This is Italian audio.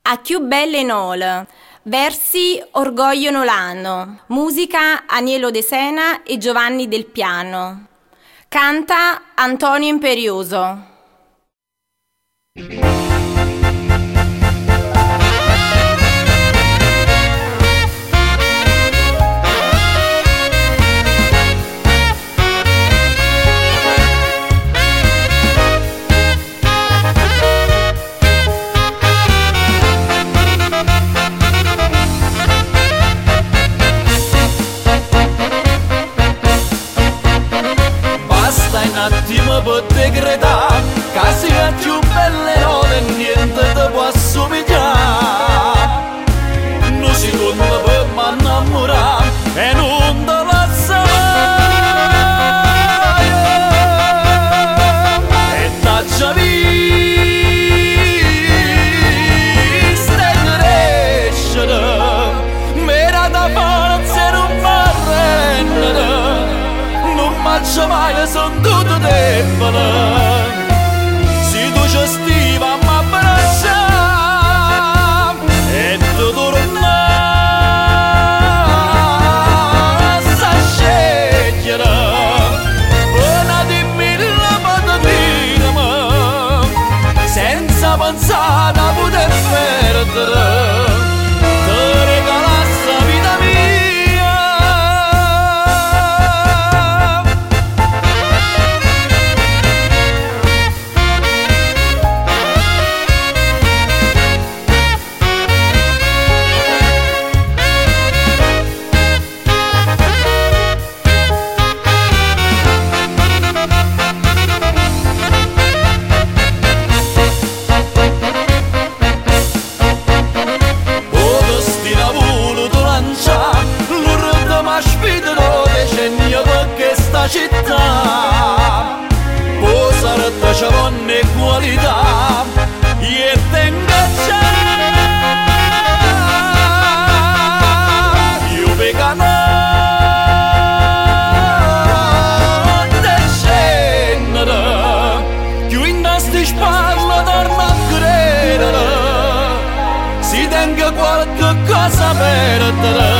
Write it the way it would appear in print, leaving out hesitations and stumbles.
A chiù belle nol. Versi Orgoglio Nolano. Musica Anielo De Sena e Giovanni Del Piano. Canta Antonio Imperioso. Un attimo per decretare che sia più belle nove e niente ti può assomigliare. Non si conta per m'annamorare e non te lascia mai. E t'accia vista e crescere, mera da forza e non fa rendere. Non faccio mai, son tutto debole. Se tu ci stiva m'abbraccia e tu torna a scegliere una di mille patatina senza pensare a poter perdere. Città può sarà c'è buone qualità e tenga c'è io vegano te scendere più in tasti spalla torna a credere si tenga qualche cosa per te.